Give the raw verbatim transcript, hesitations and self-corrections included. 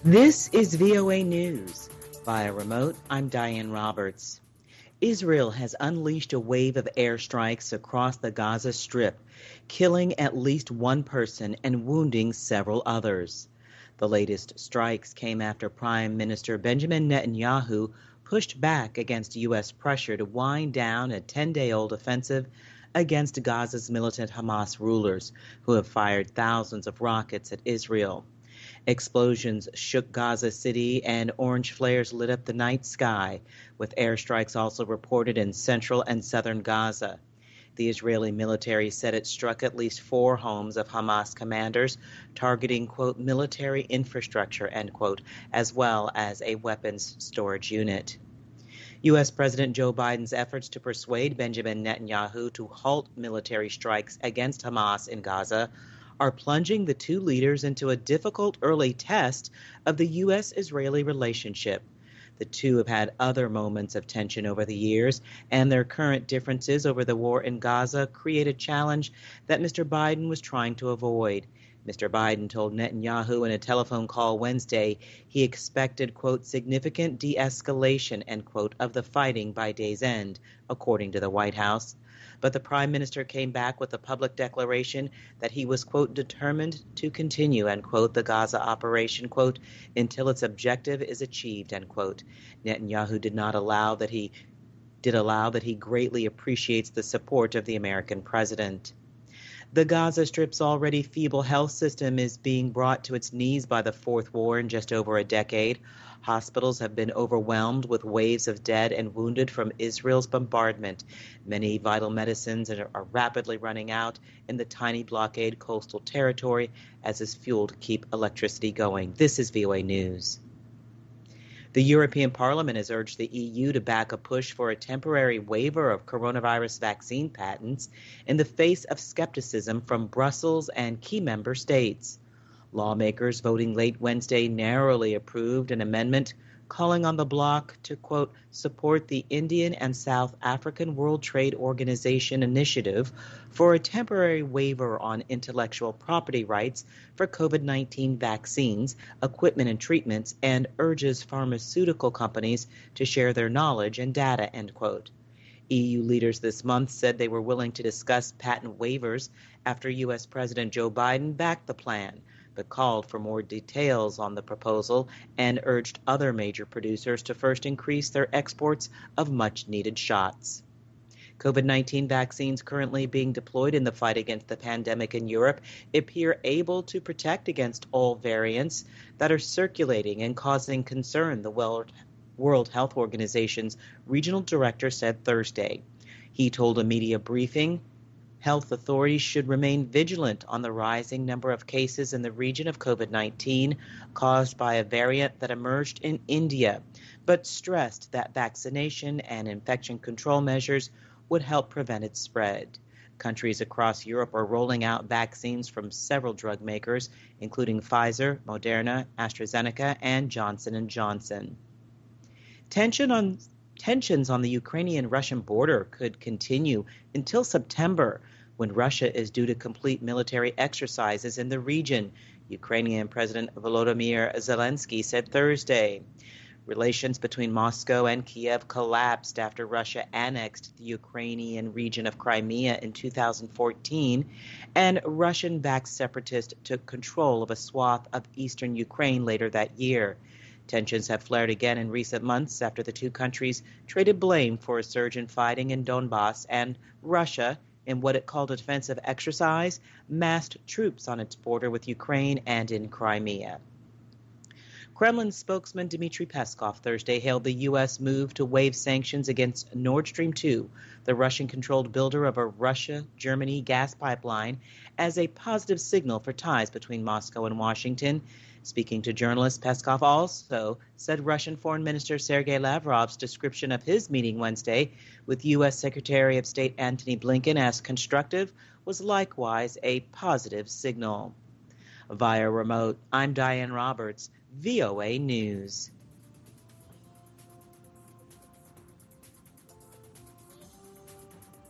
This is V O A News. Via remote, I'm Diane Roberts. Israel has unleashed a wave of airstrikes across the Gaza Strip, killing at least one person and wounding several others. The latest strikes came after Prime Minister Benjamin Netanyahu pushed back against U S pressure to wind down a ten-day-old offensive against Gaza's militant Hamas rulers, who have fired thousands of rockets at Israel. Explosions shook Gaza City and orange flares lit up the night sky, with airstrikes also reported in central and southern Gaza. The Israeli military said it struck at least four homes of Hamas commanders, targeting, quote, military infrastructure, end quote, as well as a weapons storage unit. U S. President Joe Biden's efforts to persuade Benjamin Netanyahu to halt military strikes against Hamas in Gaza are plunging the two leaders into a difficult early test of the U S-Israeli relationship. The two have had other moments of tension over the years, and their current differences over the war in Gaza create a challenge that Mister Biden was trying to avoid. Mister Biden told Netanyahu in a telephone call Wednesday he expected, quote, significant de-escalation, end quote, of the fighting by day's end, according to the White House. But the prime minister came back with a public declaration that he was, quote, determined to continue, end quote, the Gaza operation, quote, until its objective is achieved, end quote. Netanyahu did not allow that he did allow that he greatly appreciates the support of the American president. The Gaza Strip's already feeble health system is being brought to its knees by the fourth war in just over a decade. Hospitals have been overwhelmed with waves of dead and wounded from Israel's bombardment. Many vital medicines are rapidly running out in the tiny blockade coastal territory as is fuel to keep electricity going. This is V O A News. The European Parliament has urged the E U to back a push for a temporary waiver of coronavirus vaccine patents in the face of skepticism from Brussels and key member states. Lawmakers voting late Wednesday narrowly approved an amendment calling on the bloc to, quote, support the Indian and South African World Trade Organization initiative for a temporary waiver on intellectual property rights for COVID nineteen vaccines, equipment and treatments, and urges pharmaceutical companies to share their knowledge and data, end quote. E U leaders this month said they were willing to discuss patent waivers after U S. President Joe Biden backed the plan, but called for more details on the proposal and urged other major producers to first increase their exports of much-needed shots. COVID nineteen vaccines currently being deployed in the fight against the pandemic in Europe appear able to protect against all variants that are circulating and causing concern, the World Health Organization's regional director said Thursday. He told a media briefing health authorities should remain vigilant on the rising number of cases in the region of COVID nineteen caused by a variant that emerged in India, but stressed that vaccination and infection control measures would help prevent its spread. Countries across Europe are rolling out vaccines from several drug makers, including Pfizer, Moderna, AstraZeneca, and Johnson and Johnson. Tension on Tensions on the Ukrainian-Russian border could continue until September, when Russia is due to complete military exercises in the region, Ukrainian President Volodymyr Zelensky said Thursday. Relations between Moscow and Kiev collapsed after Russia annexed the Ukrainian region of Crimea in two thousand fourteen, and Russian-backed separatists took control of a swath of eastern Ukraine later that year. Tensions have flared again in recent months after the two countries traded blame for a surge in fighting in Donbass, and Russia, in what it called a defensive exercise, massed troops on its border with Ukraine and in Crimea. Kremlin spokesman Dmitry Peskov Thursday hailed the U S move to waive sanctions against Nord Stream two, the Russian-controlled builder of a Russia-Germany gas pipeline, as a positive signal for ties between Moscow and Washington. Speaking to journalists, Peskov also said Russian Foreign Minister Sergei Lavrov's description of his meeting Wednesday with U S. Secretary of State Antony Blinken as constructive was likewise a positive signal. Via remote, I'm Diane Roberts, V O A News.